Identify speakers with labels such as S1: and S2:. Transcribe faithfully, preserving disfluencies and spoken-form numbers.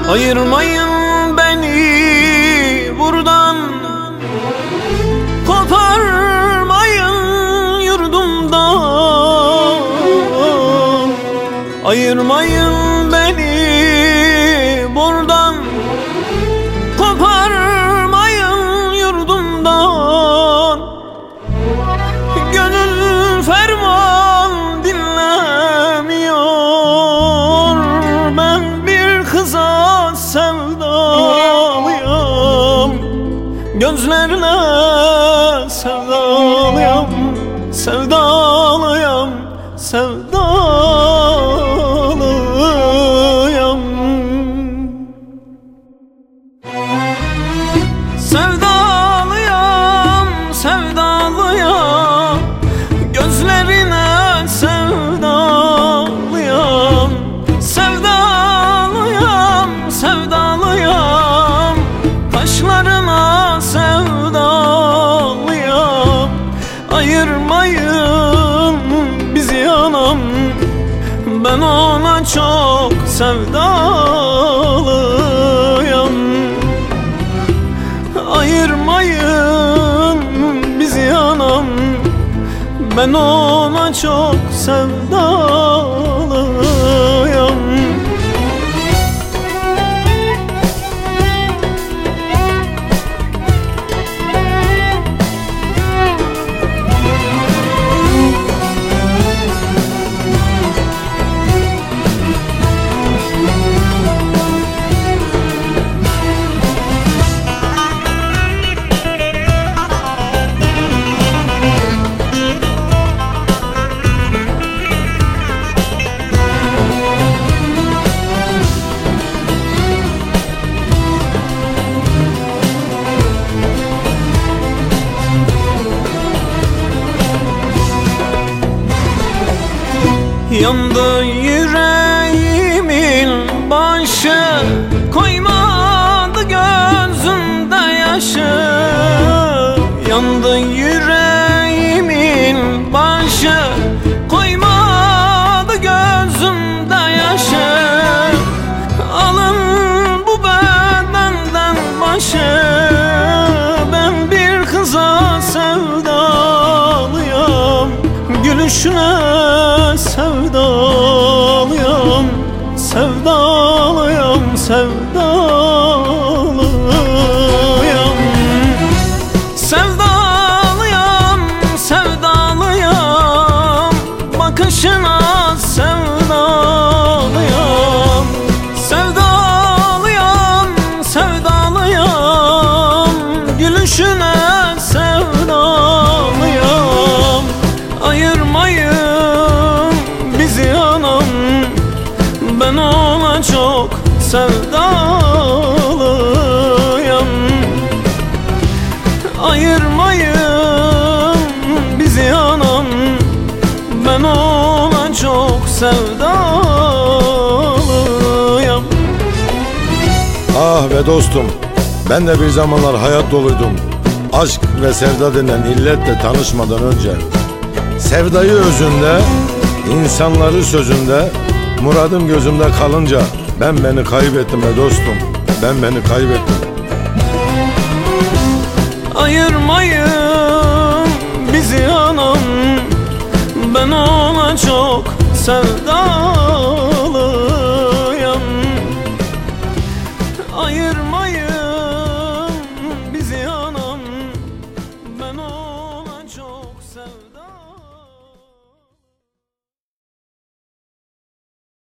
S1: Ayırmayın beni buradan, koparmayın yurdumdan. Ayırmayın beni buradan, koparmayın yurdumdan. Gönül ferman dinlemiyor, ben bir kıza sevdalıyım. Gözlerine sevdalıyım, sevdalıyım, sevdalıyım. Sevdalıyım, sevdalıyım, gözlerine sevdalıyım. Sevdalıyım, sevdalıyım, kaşlarına sevdalıyım. Ayırmayın bizi anam, ben ona çok sevdalıyım. Ayırmayın bizi anam, ben ona çok sevdalıyım. Yandı yüreğimin başı, koymadı gözümde yaşı. Yandı yüreğimin başı, koymadı gözümde yaşı. Alın bu bedenden başı, ben bir kıza sevdalıyım. Gülüşüne sevdalıyım, sevdalıyım, sevdalıyım. Sevdalıyım, sevdalıyım, bakışına sevdalıyım. Sevdalıyım, sevdalıyım, gülüşüne sevdalıyım. Ayırmayın bizi anam, ben ona çok sevdalıyım. Ayırmayın bizi anam, ben ona çok sevdalıyım.
S2: Ah be dostum, ben de bir zamanlar hayat doluydum. Aşk ve sevda denen illetle tanışmadan önce. Sevdayı özünde, insanları sözünde, muradım gözümde kalınca ben beni kaybettim be dostum, ben beni kaybettim.
S1: Ayırmayın bizi anam, ben ona çok sevdalıyım. Ayırmayın bizi anam.